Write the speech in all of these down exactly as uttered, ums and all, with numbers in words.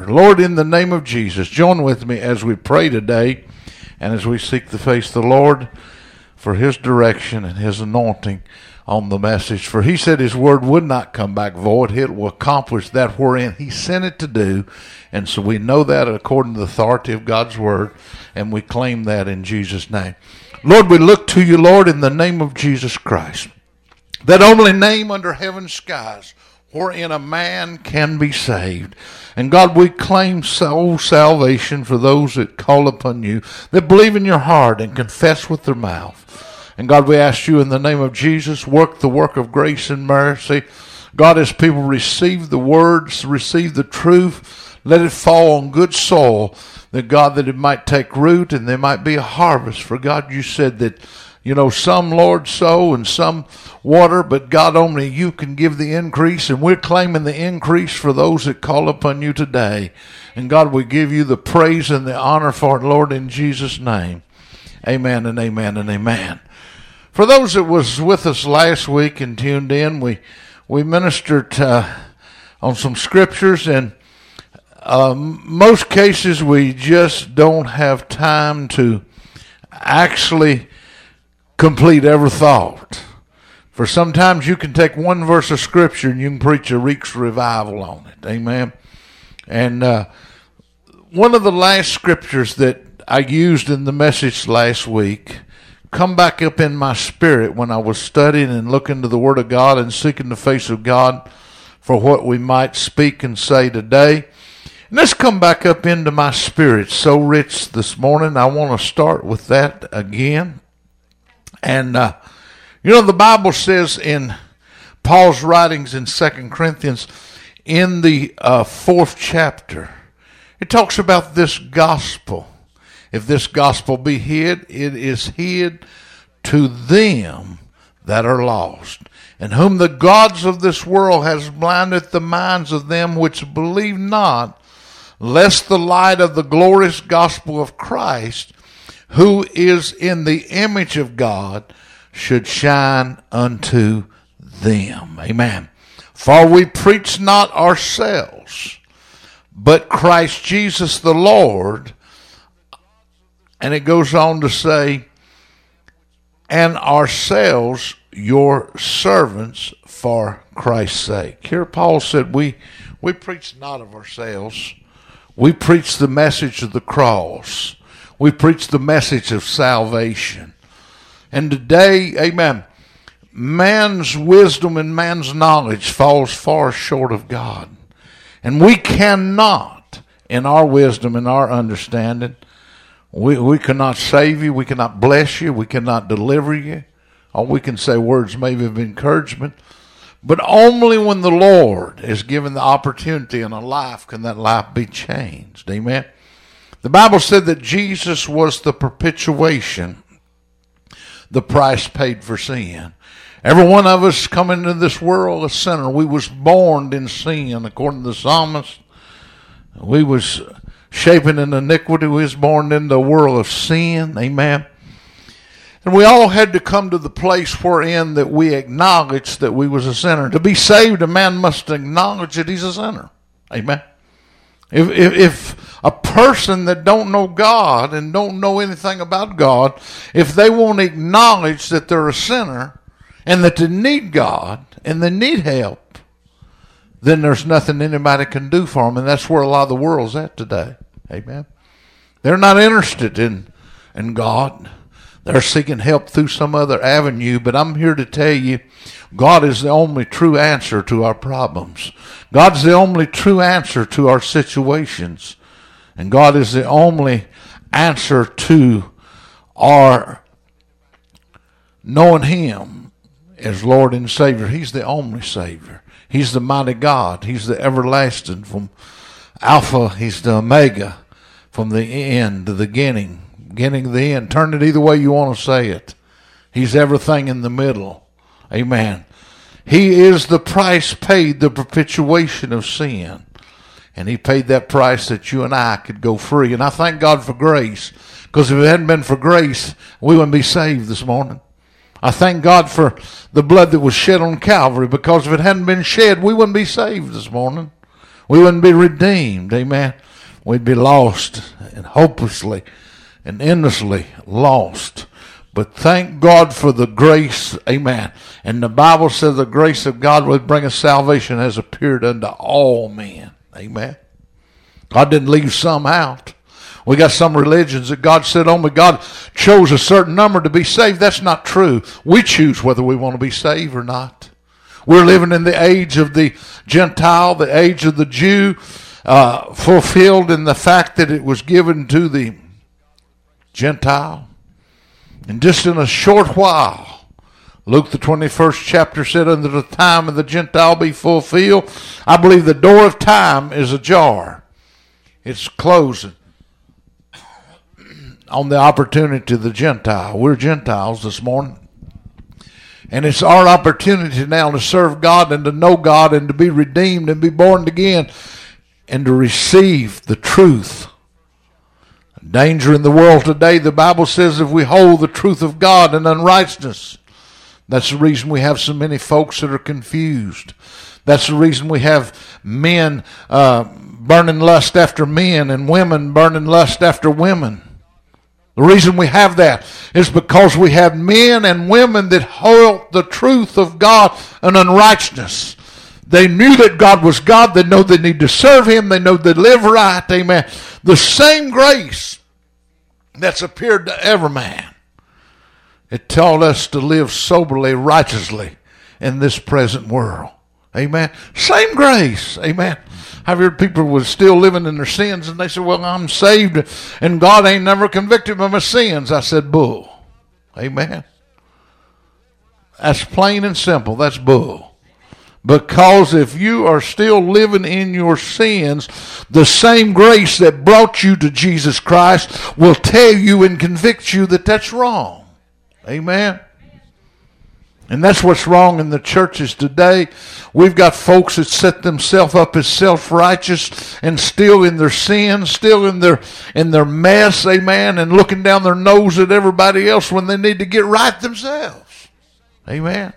Lord, in the name of Jesus, join with me as we pray today and as we seek the face of the Lord for his direction and his anointing on the message. For he said his word would not come back void. It will accomplish that wherein he sent it to do. And so we know that according to the authority of God's word, and we claim that in Jesus' name. Lord, we look to you, Lord, in the name of Jesus Christ, that only name under heaven's skies wherein a man can be saved. And God, we claim soul salvation for those that call upon you, that believe in your heart and confess with their mouth. And God, we ask you in the name of Jesus, work the work of grace and mercy. God, as people receive the words, receive the truth, let it fall on good soil, that God, that it might take root and there might be a harvest. For God, you said that, you know, some, Lord, sow and some water, but God, only you can give the increase, and we're claiming the increase for those that call upon you today. And God, we give you the praise and the honor for it, Lord, in Jesus' name. Amen and amen and amen. For those that was with us last week and tuned in, we we ministered uh, on some scriptures, and um, most cases we just don't have time to actually complete every thought. For sometimes you can take one verse of scripture and you can preach a week's revival on it. Amen. And uh, one of the last scriptures that I used in the message last week come back up in my spirit when I was studying and looking to the Word of God and seeking the face of God for what we might speak and say today. And this come back up into my spirit so rich this morning. I want to start with that again. And, uh, you know, the Bible says in Paul's writings in Second Corinthians, in the uh, fourth chapter, it talks about this gospel. If this gospel be hid, it is hid to them that are lost, in whom the gods of this world has blinded the minds of them which believe not, lest the light of the glorious gospel of Christ, who is in the image of God, should shine unto them. Amen. For we preach not ourselves, but Christ Jesus the Lord. And it goes on to say, and ourselves your servants for Christ's sake. Here Paul said, we, we preach not of ourselves. We preach the message of the cross. We preach the message of salvation. And today, amen, man's wisdom and man's knowledge falls far short of God. And we cannot, in our wisdom and our understanding, we, we cannot save you, we cannot bless you, we cannot deliver you. All we can say words maybe of encouragement. But only when the Lord is given the opportunity in a life can that life be changed. Amen. The Bible said that Jesus was the propitiation, the price paid for sin. Every one of us coming into this world a sinner. We was born in sin, according to the psalmist. We was shapen in iniquity. We was born into a world of sin. Amen. And we all had to come to the place wherein that we acknowledged that we was a sinner. To be saved, a man must acknowledge that he's a sinner. Amen. If, if, if a person that don't know God and don't know anything about God, if they won't acknowledge that they're a sinner and that they need God and they need help, then there's nothing anybody can do for them. And that's where a lot of the world's at today. Amen. They're not interested in, in God. They're seeking help through some other avenue, but I'm here to tell you, God is the only true answer to our problems. God's the only true answer to our situations. And God is the only answer to our knowing Him as Lord and Savior. He's the only Savior. He's the mighty God. He's the everlasting. From Alpha, He's the Omega. From the end to the beginning. Beginning to the end. Turn it either way you want to say it. He's everything in the middle. Amen. He is the price paid, the propitiation of sin. And He paid that price that you and I could go free. And I thank God for grace. Because if it hadn't been for grace, we wouldn't be saved this morning. I thank God for the blood that was shed on Calvary. Because if it hadn't been shed, we wouldn't be saved this morning. We wouldn't be redeemed. Amen. We'd be lost and hopelessly and endlessly lost. But thank God for the grace. Amen. And the Bible says the grace of God will bring us salvation has appeared unto all men. Amen. God didn't leave some out. We got some religions that God said only God chose a certain number to be saved. That's not true. We choose whether we want to be saved or not. We're living in the age of the Gentile, the age of the Jew, uh, fulfilled in the fact that it was given to the Gentile. And just in a short while, Luke the twenty-first chapter said, unto the time of the Gentile be fulfilled. I believe the door of time is ajar. It's closing on the opportunity of the Gentile. We're Gentiles this morning. And it's our opportunity now to serve God and to know God and to be redeemed and be born again and to receive the truth. Danger in the world today, the Bible says, if we hold the truth of God in unrighteousness. That's the reason we have so many folks that are confused. That's the reason we have men uh, burning lust after men and women burning lust after women. The reason we have that is because we have men and women that hold the truth of God in unrighteousness. They knew that God was God. They know they need to serve Him. They know they live right. Amen. The same grace that's appeared to every man. It taught us to live soberly, righteously in this present world. Amen. Same grace. Amen. I've heard people was still living in their sins, and they said, well, I'm saved, and God ain't never convicted me of my sins. I said, bull. Amen. That's plain and simple. That's bull. Because if you are still living in your sins, the same grace that brought you to Jesus Christ will tell you and convict you that that's wrong. Amen. And that's what's wrong in the churches today. We've got folks that set themselves up as self-righteous and still in their sin, still in their in their mess, amen, and looking down their nose at everybody else when they need to get right themselves. Amen.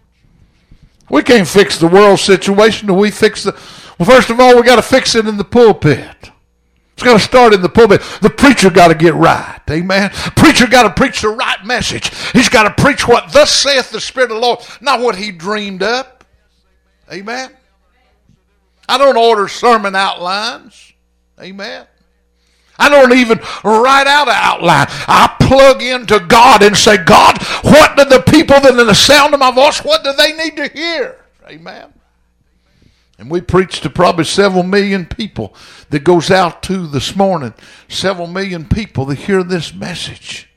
We can't fix the world situation till we fix the... Well, first of all, we got to fix it in the pulpit. It's got to start in the pulpit. The preacher got to get right. Amen. Preacher got to preach the right message. He's got to preach what thus saith the Spirit of the Lord, not what he dreamed up. Amen. I don't order sermon outlines. Amen. I don't even write out an outline. I plug into God and say, God, what do the people that are in the sound of my voice, what do they need to hear? Amen. And we preach to probably several million people that goes out to this morning. Several million people that hear this message.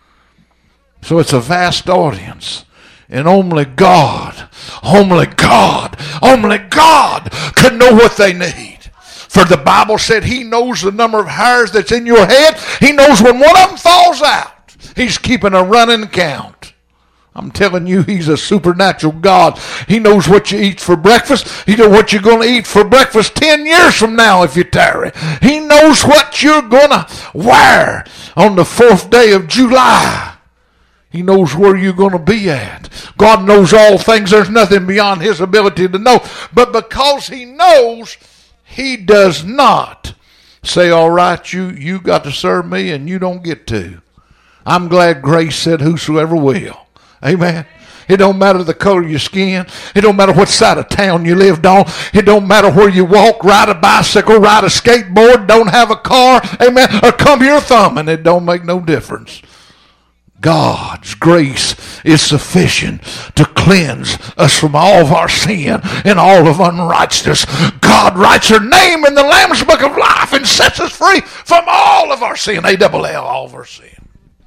So it's a vast audience. And only God, only God, only God can know what they need. For the Bible said He knows the number of hairs that's in your head. He knows when one of them falls out. He's keeping a running count. I'm telling you, He's a supernatural God. He knows what you eat for breakfast. He knows what you're going to eat for breakfast ten years from now if you tarry. He knows what you're going to wear on the fourth day of July. He knows where you're going to be at. God knows all things. There's nothing beyond His ability to know. But because He knows, He does not say, all right, you, you got to serve me and you don't get to. I'm glad grace said whosoever will. Amen. It don't matter the color of your skin. It don't matter what side of town you lived on. It don't matter where you walk, ride a bicycle, ride a skateboard, don't have a car. Amen. Or come here thumbing. It don't make no difference. God's grace is sufficient to cleanse us from all of our sin and all of unrighteousness. God writes her name in the Lamb's Book of Life and sets us free from all of our sin. A double L, all of our sin.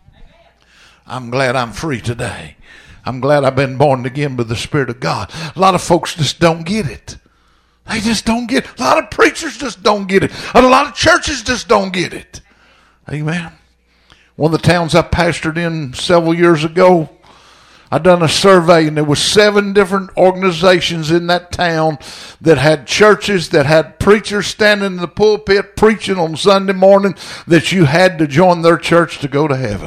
I'm glad I'm free today. I'm glad I've been born again by the Spirit of God. A lot of folks just don't get it. They just don't get it. A lot of preachers just don't get it. And a lot of churches just don't get it. Amen. One of the towns I pastored in several years ago, I done a survey, and there was seven different organizations in that town that had churches, that had preachers standing in the pulpit preaching on Sunday morning that you had to join their church to go to heaven.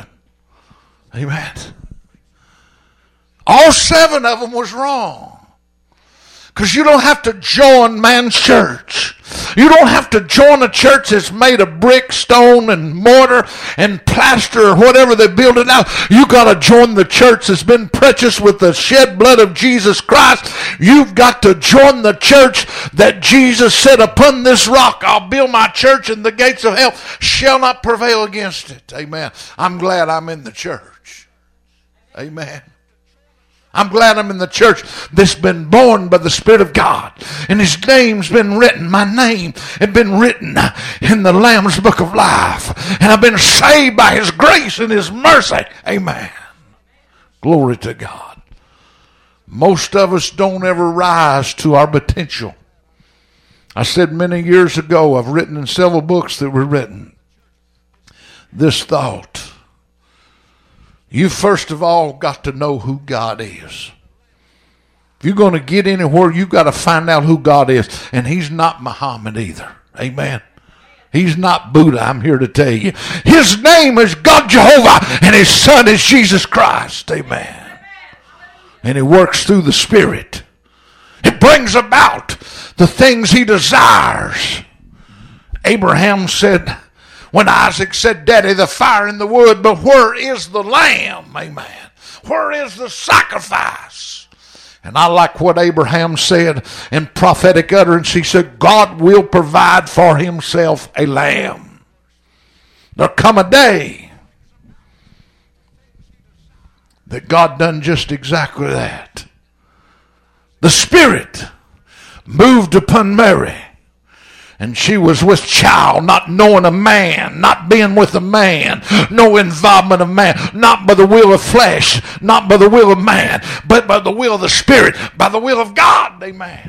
Amen. All seven of them was wrong. Because you don't have to join man's church. You don't have to join a church that's made of brick, stone, and mortar, and plaster, or whatever they build it out. You got to join the church that's been purchased with the shed blood of Jesus Christ. You've got to join the church that Jesus said, upon this rock I'll build my church, and the gates of hell shall not prevail against it. Amen. I'm glad I'm in the church. Amen. I'm glad I'm in the church that's been born by the Spirit of God. And his name's been written. My name has been written in the Lamb's Book of Life. And I've been saved by his grace and his mercy. Amen. Glory to God. Most of us don't ever rise to our potential. I said many years ago, I've written in several books that were written, this thought. You first of all got to know who God is. If you're going to get anywhere, you've got to find out who God is. And he's not Muhammad either. Amen. He's not Buddha, I'm here to tell you. His name is God Jehovah, and his son is Jesus Christ. Amen. And he works through the Spirit. It brings about the things he desires. Abraham said, when Isaac said, Daddy, the fire and the wood, but where is the lamb? Amen. Where is the sacrifice? And I like what Abraham said in prophetic utterance. He said, God will provide for himself a lamb. There'll come a day that God done just exactly that. The Spirit moved upon Mary. And she was with child, not knowing a man, not being with a man, no involvement of man, not by the will of flesh, not by the will of man, but by the will of the Spirit, by the will of God. Amen.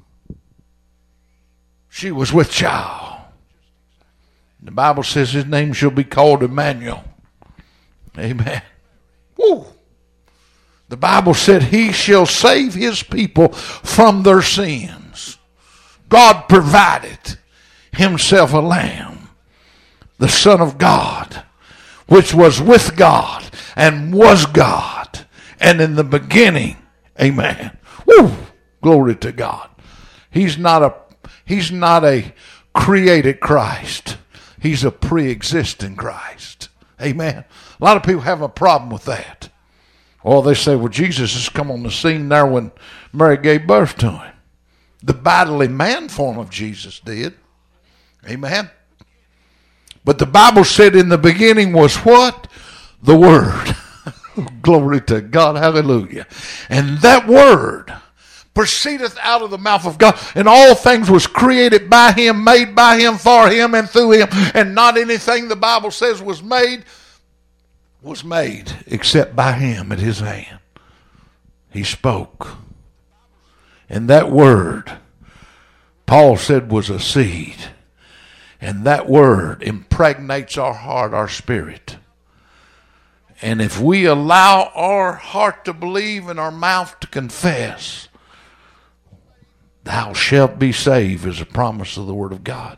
She was with child. The Bible says his name shall be called Emmanuel. Amen. Woo. The Bible said he shall save his people from their sins. God provided himself a lamb, the Son of God, which was with God and was God. And in the beginning, amen. Woo, glory to God. He's not a, he's not a created Christ. He's a pre-existing Christ. Amen. A lot of people have a problem with that. Well, they say, well, Jesus has come on the scene there when Mary gave birth to him. The bodily man form of Jesus did. Amen. But the Bible said in the beginning was what? The Word. Glory to God. Hallelujah. And that Word proceedeth out of the mouth of God. And all things was created by him, made by him, for him, and through him. And not anything the Bible says was made, was made except by him at his hand. He spoke. And that word, Paul said, was a seed. And that word impregnates our heart, our spirit. And if we allow our heart to believe and our mouth to confess, thou shalt be saved is a promise of the Word of God.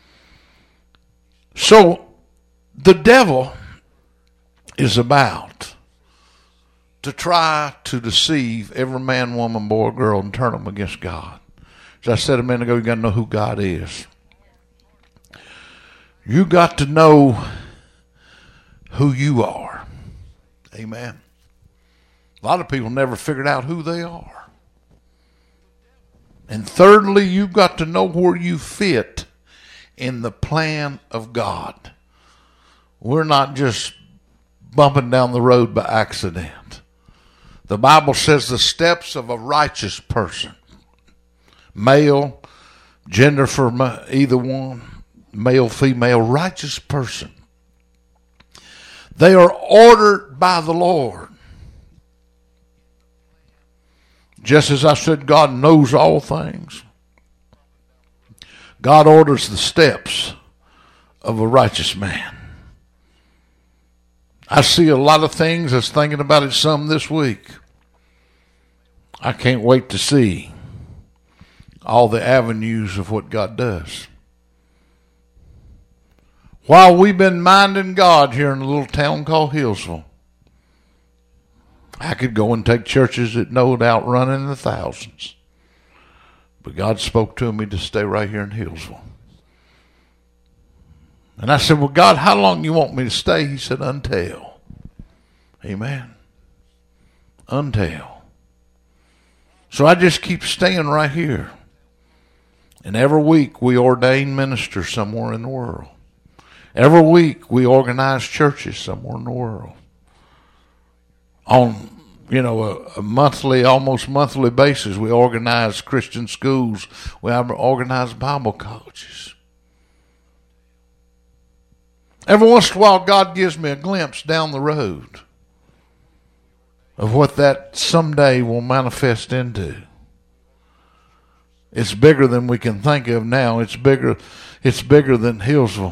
So the devil is about to try to deceive every man, woman, boy, girl, and turn them against God. As I said a minute ago, you got to know who God is. You got to know who you are. Amen. A lot of people never figured out who they are. And thirdly, you've got to know where you fit in the plan of God. We're not just bumping down the road by accident. The Bible says the steps of a righteous person, male, gender for either one, male, female, righteous person, they are ordered by the Lord. Just as I said, God knows all things. God orders the steps of a righteous man. I see a lot of things. I was thinking about it some this week. I can't wait to see all the avenues of what God does. While we've been minding God here in a little town called Hillsville, I could go and take churches that no doubt run in the thousands. But God spoke to me to stay right here in Hillsville. And I said, well, God, how long you want me to stay? He said, until. Amen. Until. So I just keep staying right here. And every week we ordain ministers somewhere in the world. Every week we organize churches somewhere in the world. On, you know, a, a monthly, almost monthly basis, we organize Christian schools. We organize Bible colleges. Every once in a while, God gives me a glimpse down the road of what that someday will manifest into. It's bigger than we can think of now. It's bigger, it's bigger than Hillsville.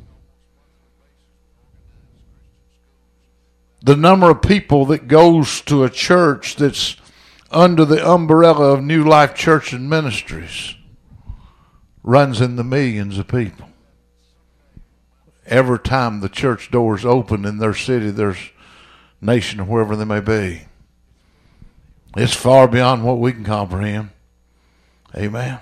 The number of people that goes to a church that's under the umbrella of New Life Church and Ministries runs in the millions of people. Every time the church doors open in their city, their nation, or wherever they may be. It's far beyond what we can comprehend. Amen.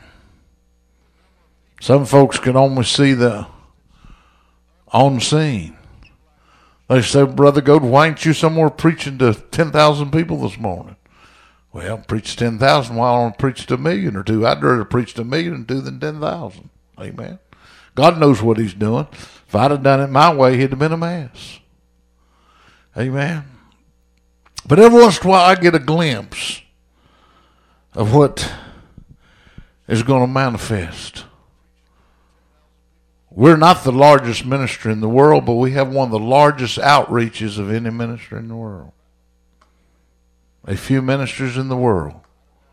Some folks can only see the on scene. They say, Brother Gold, why ain't you somewhere preaching to ten thousand people this morning? Well, preach ten thousand while I don't preach to a million or two. I'd rather preach to a million and two than ten thousand. Amen. God knows what He's doing. If I'd have done it my way, He'd have been a mess. Amen. But every once in a while, I get a glimpse of what is going to manifest. We're not the largest ministry in the world, but we have one of the largest outreaches of any ministry in the world. A few ministries in the world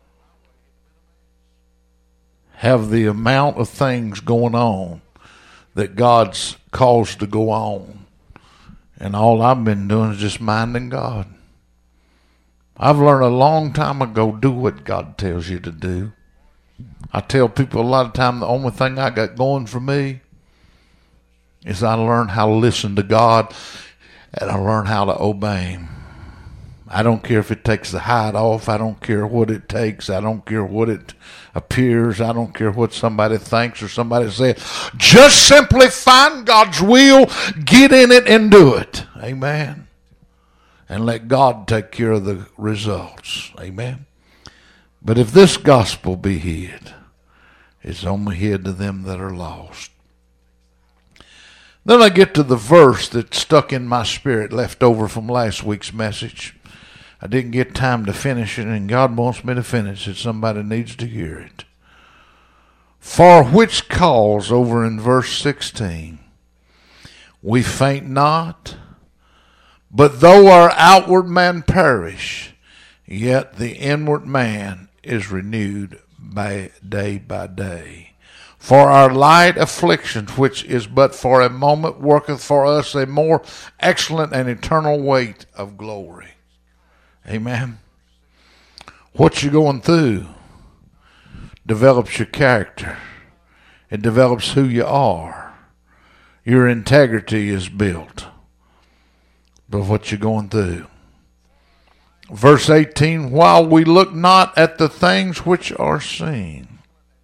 have the amount of things going on that God's caused to go on. And all I've been doing is just minding God. I've learned a long time ago, do what God tells you to do. I tell people a lot of time the only thing I got going for me is I learned how to listen to God and I learned how to obey Him. I don't care if it takes the hide off. I don't care what it takes. I don't care what it appears. I don't care what somebody thinks or somebody says. Just simply find God's will, get in it, and do it. Amen. And let God take care of the results. Amen. But if this gospel be hid, it's only hid to them that are lost. Then I get to the verse that stuck in my spirit, left over from last week's message. I didn't get time to finish it, and God wants me to finish it. Somebody needs to hear it. For which cause, over in verse sixteen, we faint not, but though our outward man perish, yet the inward man is renewed by day by day. For our light affliction, which is but for a moment, worketh for us a more excellent and eternal weight of glory. Amen. What you're going through develops your character. It develops who you are. Your integrity is built by what you're going through. Verse eighteen, while we look not at the things which are seen,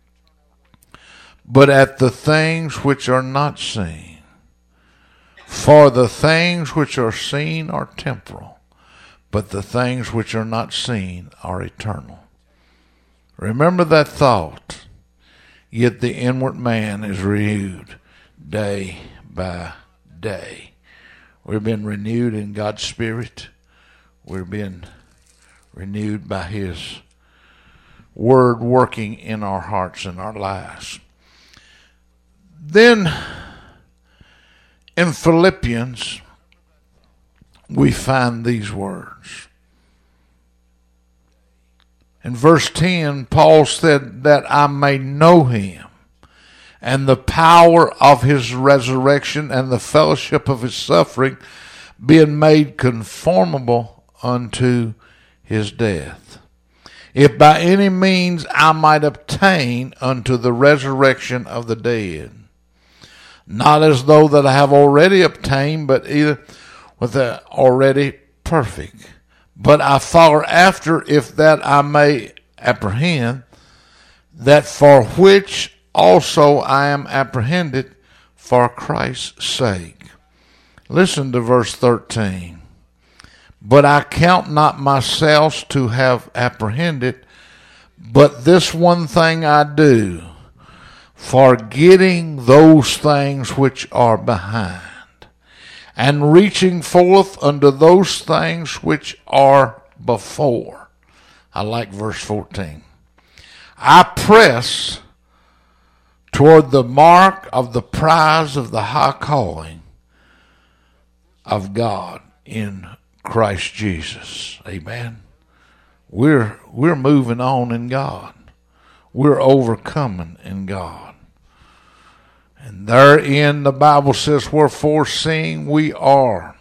but at the things which are not seen. For the things which are seen are temporal, but the things which are not seen are eternal. Remember that thought. Yet the inward man is renewed day by day. We're being renewed in God's Spirit. We're being renewed by His Word working in our hearts and our lives. Then in Philippians, we find these words. In verse ten, Paul said that I may know Him and the power of His resurrection and the fellowship of His suffering, being made conformable unto His death, if by any means I might obtain unto the resurrection of the dead. Not as though that I have already obtained, but either with the already perfect. But I follow after, if that I may apprehend that for which also I am apprehended for Christ's sake. Listen to verse thirteen. But I count not myself to have apprehended, but this one thing I do, forgetting those things which are behind, and reaching forth unto those things which are before. I like verse fourteen. I press toward the mark of the prize of the high calling of God in Christ Jesus. Amen. We're we're moving on in God. We're overcoming in God. And therein the Bible says, wherefore seeing we are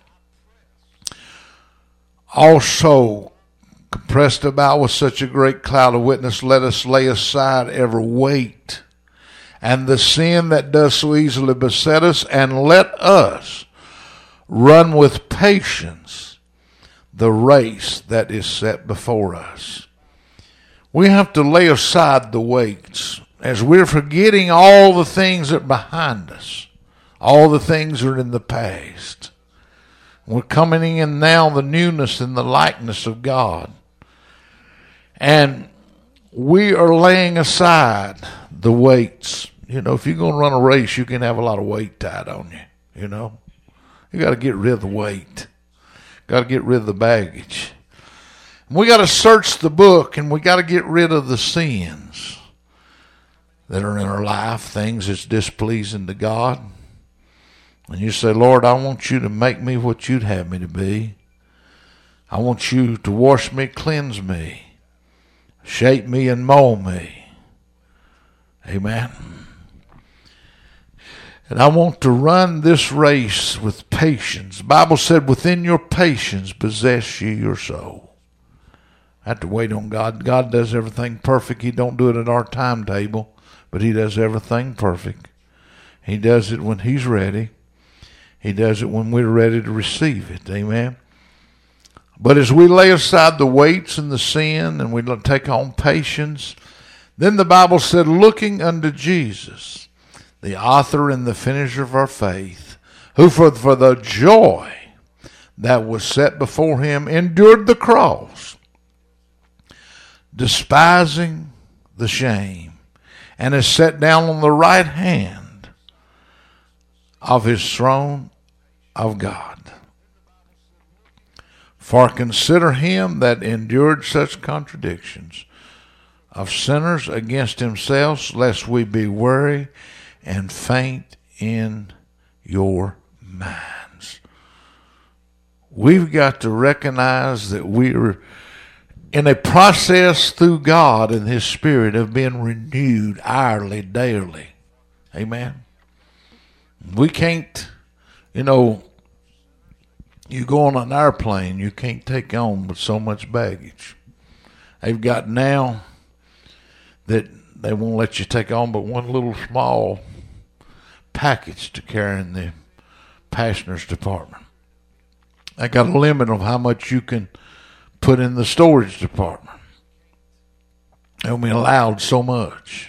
also compressed about with such a great cloud of witness, let us lay aside every weight and the sin that does so easily beset us, and let us run with patience the race that is set before us. We have to lay aside the weights as we're forgetting all the things that are behind us. All the things that are in the past. We're coming in now the newness and the likeness of God. And we are laying aside the weights. You know, if you're going to run a race, you can have a lot of weight tied on you, you know. You got to get rid of the weight. Got to get rid of the baggage. We got to search the book, and we got to get rid of the sins that are in our life, things that's displeasing to God. And you say, Lord, I want you to make me what you'd have me to be. I want you to wash me, cleanse me, shape me, and mold me. Amen. And I want to run this race with patience. The Bible said, within your patience possess ye your soul. I have to wait on God. God does everything perfect. He don't do it at our timetable, but he does everything perfect. He does it when he's ready. He does it when we're ready to receive it. Amen. But as we lay aside the weights and the sin, and we take on patience, then the Bible said, looking unto Jesus, the author and the finisher of our faith, who for, for the joy that was set before him endured the cross, despising the shame, and is set down on the right hand of his throne of God. For consider him that endured such contradictions of sinners against himself, lest we be weary and faint in your minds. We've got to recognize that we're in a process through God and his Spirit of being renewed hourly, daily. Amen. We can't, you know, you go on an airplane, you can't take on but so much baggage. They've got now that they won't let you take on but one little small package to carry in the passenger's department. They got a limit of how much you can put in the storage department. They're only allowed so much.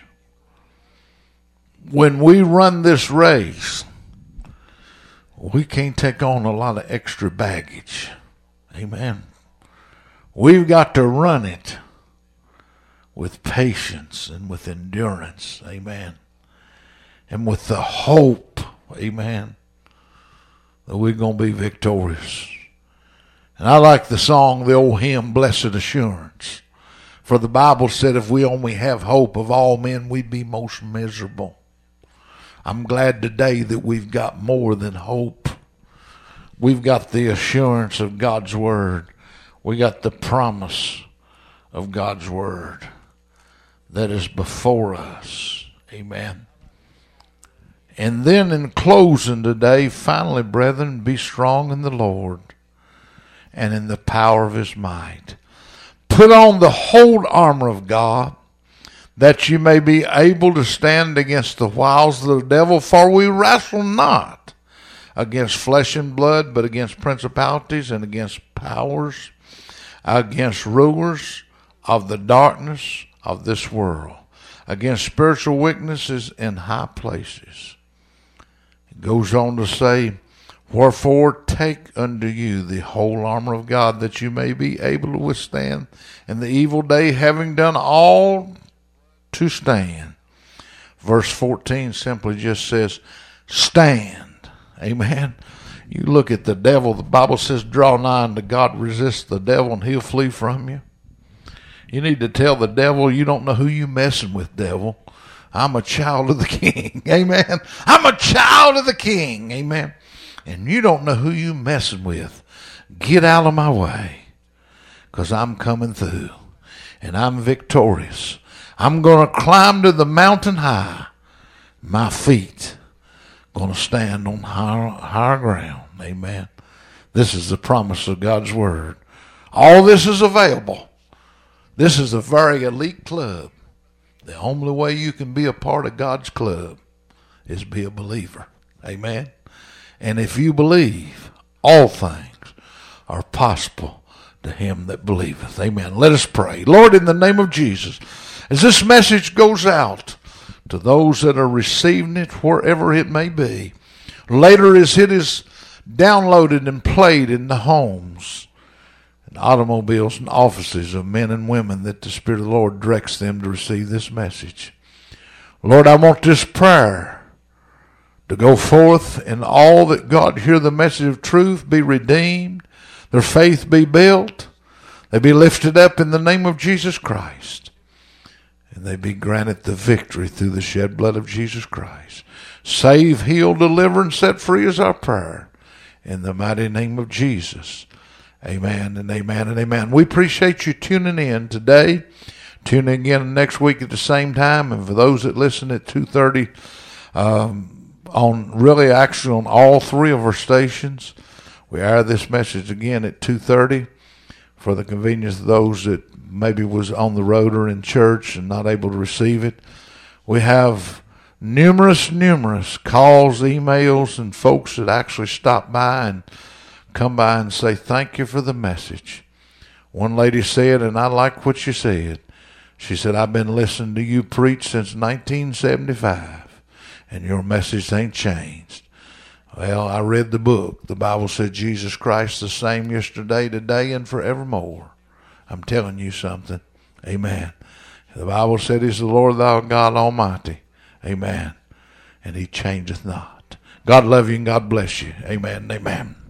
When we run this race, we can't take on a lot of extra baggage. Amen. We've got to run it with patience and with endurance. Amen. And with the hope, amen, that we're going to be victorious. And I like the song, the old hymn, Blessed Assurance. For the Bible said if we only have hope of all men, we'd be most miserable. I'm glad today that we've got more than hope. We've got the assurance of God's word. We got the promise of God's word that is before us. Amen. And then in closing today, finally, brethren, be strong in the Lord and in the power of his might. Put on the whole armor of God, that you may be able to stand against the wiles of the devil. For we wrestle not against flesh and blood, but against principalities and against powers, against rulers of the darkness of this world, against spiritual weaknesses in high places. It goes on to say, wherefore take unto you the whole armor of God, that you may be able to withstand in the evil day, having done all to stand. Verse fourteen simply just says, stand. Amen. You look at the devil, the Bible says, draw nigh unto God, resist the devil, and he'll flee from you. You need to tell the devil, you don't know who you messing with, devil. I'm a child of the King. Amen. I'm a child of the King. Amen. And you don't know who you messing with. Get out of my way, because I'm coming through, and I'm victorious. I'm going to climb to the mountain high. My feet going to stand on higher, higher ground. Amen. This is the promise of God's word. All this is available. This is a very elite club. The only way you can be a part of God's club is be a believer. Amen. And if you believe, all things are possible to him that believeth. Amen. Let us pray. Lord, in the name of Jesus, as this message goes out to those that are receiving it, wherever it may be, later as it is downloaded and played in the homes and automobiles and offices of men and women, that the Spirit of the Lord directs them to receive this message. Lord, I want this prayer to go forth, and all that God hear the message of truth, be redeemed, their faith be built, they be lifted up in the name of Jesus Christ, and they be granted the victory through the shed blood of Jesus Christ. Save, heal, deliver, and set free is our prayer. In the mighty name of Jesus. Amen and amen and amen. We appreciate you tuning in today. Tune in again next week at the same time. And for those that listen at two thirty, um, on really actually on all three of our stations, we air this message again at two thirty for the convenience of those that maybe was on the road or in church and not able to receive it. We have numerous, numerous calls, emails, and folks that actually stop by and come by and say, thank you for the message. One lady said, and I like what she said, she said, I've been listening to you preach since nineteen seventy-five, and your message ain't changed. Well, I read the book. The Bible said Jesus Christ the same yesterday, today, and forevermore. I'm telling you something. Amen. The Bible said he's the Lord thou God Almighty. Amen. And he changeth not. God love you and God bless you. Amen and amen.